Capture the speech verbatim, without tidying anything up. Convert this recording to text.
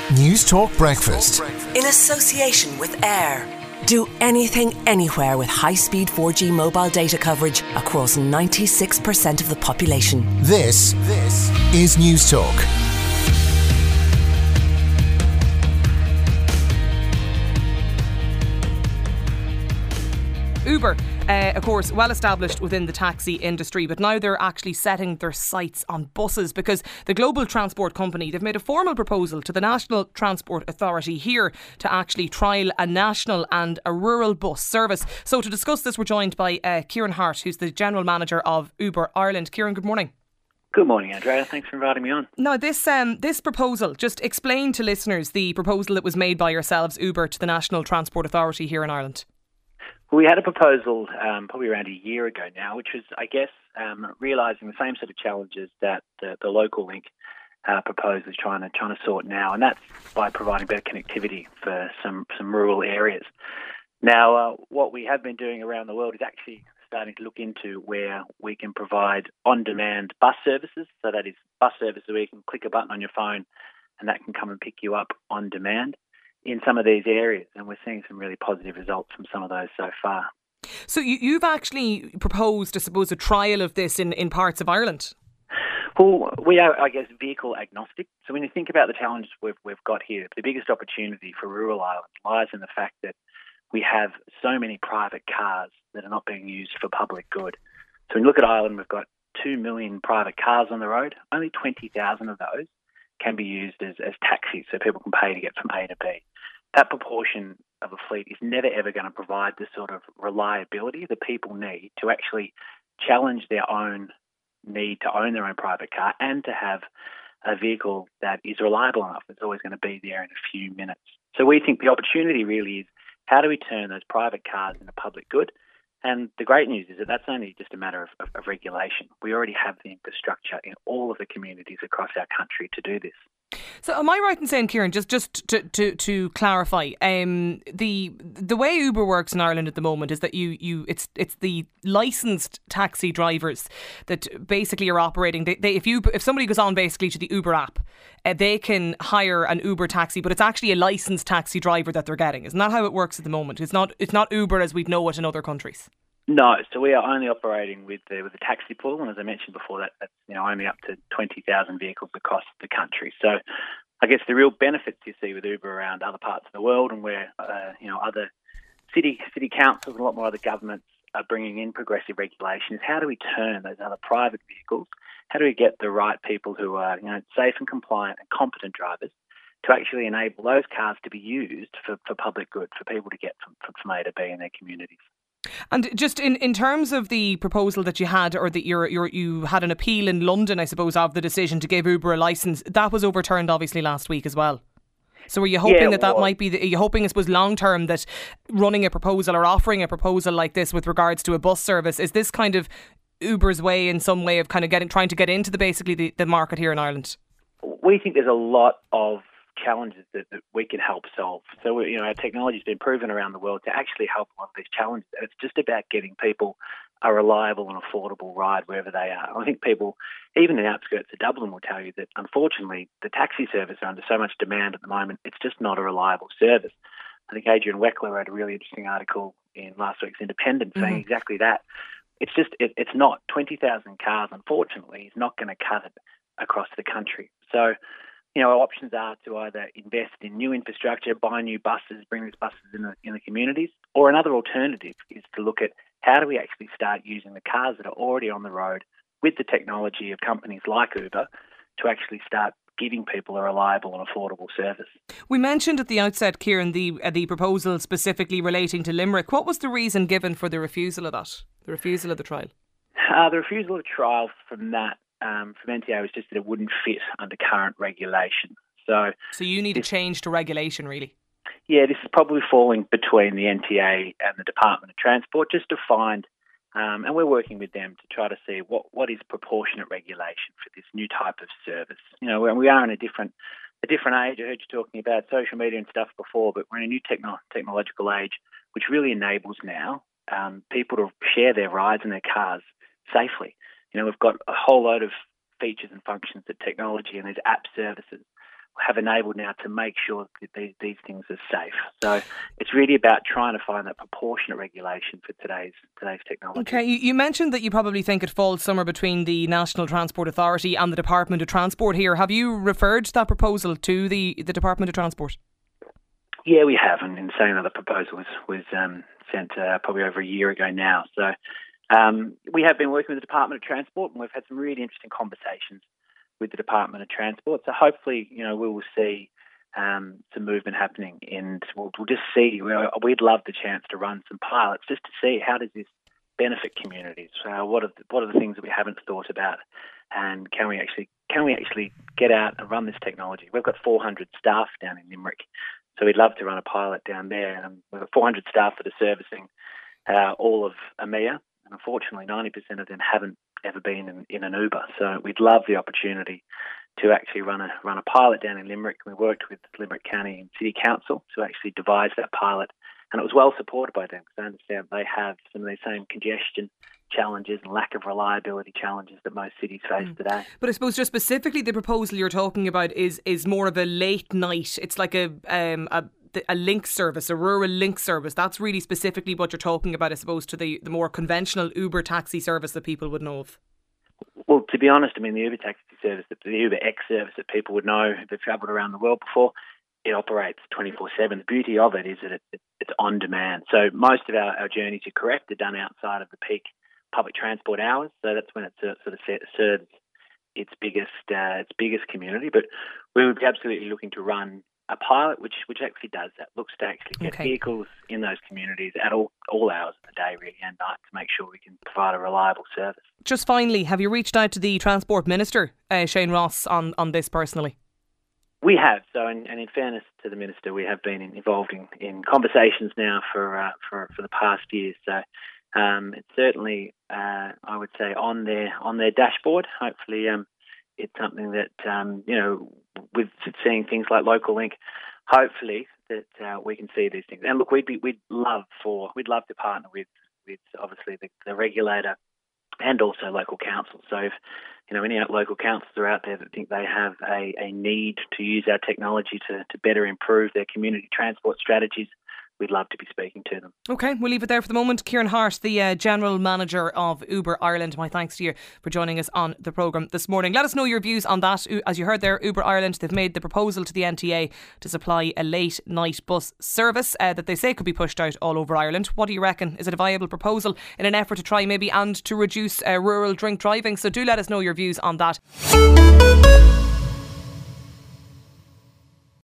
News Talk Breakfast. In association with Air. Do anything, anywhere with high-speed four G mobile data coverage across ninety-six percent of the population. This, this is News Talk. Uber, uh, of course, well established within the taxi industry, but now they're actually setting their sights on buses because the global transport company, they've made a formal proposal to the National Transport Authority here to actually trial a national and a rural bus service. So to discuss this, we're joined by uh, Kieran Hart, who's the General Manager of Uber Ireland. Kieran, good morning. Good morning, Andrea. Thanks for inviting me on. Now, this um, this proposal, just explain to listeners the proposal that was made by yourselves, Uber, to the National Transport Authority here in Ireland. We had a proposal um, probably around a year ago now, which was, I guess, um, realising the same sort of challenges that the, the local link uh, proposal is trying to trying to sort now, and that's by providing better connectivity for some, some rural areas. Now, uh, what we have been doing around the world is actually starting to look into where we can provide on-demand bus services. So that is bus service where you can click a button on your phone and that can come and pick you up on demand in some of these areas, and we're seeing some really positive results from some of those so far. So you, you've actually proposed, I suppose, a trial of this in, in parts of Ireland? Well, we are, I guess, vehicle agnostic. So when you think about the challenges we've, we've got here, the biggest opportunity for rural Ireland lies in the fact that we have so many private cars that are not being used for public good. So when you look at Ireland, we've got two million private cars on the road. Only twenty thousand of those can be used as, as taxis, so people can pay to get from A to B. That proportion of a fleet is never ever going to provide the sort of reliability that people need to actually challenge their own need to own their own private car and to have a vehicle that is reliable enough. It's always going to be there in a few minutes. So we think the opportunity really is how do we turn those private cars into public good? And the great news is that that's only just a matter of, of, of regulation. We already have the infrastructure in all of the communities across our country to do this. So am I right in saying, Kieran, just, just to, to, to clarify, um, the the way Uber works in Ireland at the moment is that you, you it's it's the licensed taxi drivers that basically are operating. They, they, if you if somebody goes on basically to the Uber app, uh, they can hire an Uber taxi, but it's actually a licensed taxi driver that they're getting. Isn't that how it works at the moment? It's not it's not Uber as we know it in other countries. No, so we are only operating with the with the taxi pool, and as I mentioned before, that that's you know only up to twenty thousand vehicles across the country. So, I guess the real benefits you see with Uber around other parts of the world, and where uh, you know other city city councils and a lot more other governments are bringing in progressive regulation, is how do we turn those other private vehicles? How do we get the right people who are you know safe and compliant and competent drivers to actually enable those cars to be used for, for public good, for people to get from, from A to B in their communities? And just in, in terms of the proposal that you had, or that you're, you're, you had an appeal in London, I suppose, of the decision to give Uber a licence, that was overturned obviously last week as well. So are you hoping yeah, that that well, might be, the, are you hoping, I suppose, long term that running a proposal or offering a proposal like this with regards to a bus service, is this kind of Uber's way in some way of kind of getting, trying to get into the basically the, the market here in Ireland? We think there's a lot of challenges that, that we can help solve. So, you know, our technology has been proven around the world to actually help a lot of these challenges. And it's just about getting people a reliable and affordable ride wherever they are. I think people, even in the outskirts of Dublin, will tell you that, unfortunately, the taxi service are under so much demand at the moment, it's just not a reliable service. I think Adrian Weckler wrote a really interesting article in last week's Independent saying mm-hmm. exactly that. It's just, it, it's not. twenty thousand cars, unfortunately, is not going to cut it across the country. So, you know, our options are to either invest in new infrastructure, buy new buses, bring these buses in the, in the communities, or another alternative is to look at how do we actually start using the cars that are already on the road with the technology of companies like Uber to actually start giving people a reliable and affordable service. We mentioned at the outset, Kieran, the uh, the proposal specifically relating to Limerick. What was the reason given for the refusal of that, the refusal of the trial? Uh, the refusal of the trial from that Um, from N T A was just that it wouldn't fit under current regulation. So, so you need this, a change to regulation, really? Yeah, this is probably falling between the N T A and the Department of Transport just to find, um, and we're working with them to try to see what, what is proportionate regulation for this new type of service. You know, we are in a different a different age. I heard you talking about social media and stuff before, but we're in a new techno- technological age which really enables now um, people to share their rides in their cars safely. You know, we've got a whole load of features and functions that technology and there's app services have enabled now to make sure that these, these things are safe. So it's really about trying to find that proportionate regulation for today's today's technology. Okay, you, you mentioned that you probably think it falls somewhere between the National Transport Authority and the Department of Transport here. Have you referred that proposal to the, the Department of Transport? Yeah, we have, and in saying that the proposal was, was um, sent uh, probably over a year ago now. So um, we have been working with the Department of Transport, and we've had some really interesting conversations with the Department of Transport. So hopefully, you know, we will see um, some movement happening, and we'll, we'll just see. We'd love the chance to run some pilots just to see how does this benefit communities. Uh, what are the, what are the things that we haven't thought about, and can we actually can we actually get out and run this technology? We've got four hundred staff down in Limerick, so we'd love to run a pilot down there. And we've got four hundred staff that are servicing uh, all of EMEA, and unfortunately, ninety percent of them haven't ever been in, in an Uber. So we'd love the opportunity to actually run a run a pilot down in Limerick. We worked with Limerick County and City Council to actually devise that pilot, and it was well supported by them because I understand they have some of the same congestion challenges and lack of reliability challenges that most cities face mm. today. But I suppose just specifically the proposal you're talking about is is more of a late night. It's like a um, a a link service, a rural link service. That's really specifically what you're talking about, I suppose, to the, the more conventional Uber taxi service that people would know of. Well, to be honest, I mean, the Uber taxi service, the Uber X service that people would know who've travelled around the world before, it operates twenty-four seven. The beauty of it is that it, it, it's on demand. So most of our, our journeys, you're correct, are done outside of the peak public transport hours. So that's when it sort of serves its biggest, uh, its biggest community. But we would be absolutely looking to run a pilot which which actually does that, looks to actually get okay. vehicles in those communities at all, all hours of the day, really, and night, to make sure we can provide a reliable service. Just finally, have you reached out to the Transport Minister, uh, Shane Ross, on, on this personally? We have. So, and, and in fairness to the Minister, we have been involved in, in conversations now for, uh, for for the past year. So um, it's certainly, uh, I would say, on their, on their dashboard. Hopefully um, it's something that, um, you know, with seeing things like Local Link, hopefully that uh, we can see these things. And look, we'd be, we'd love for, we'd love to partner with, with obviously the, the regulator and also local councils. So if, you know, any local councils are out there that think they have a, a need to use our technology to, to better improve their community transport strategies, we'd love to be speaking to them. OK, we'll leave it there for the moment. Kieran Hart, the uh, General Manager of Uber Ireland, my thanks to you for joining us on the programme this morning. Let us know your views on that. As you heard there, Uber Ireland, they've made the proposal to the N T A to supply a late night bus service uh, that they say could be pushed out all over Ireland. What do you reckon? Is it a viable proposal in an effort to try maybe and to reduce uh, rural drink driving? So do let us know your views on that.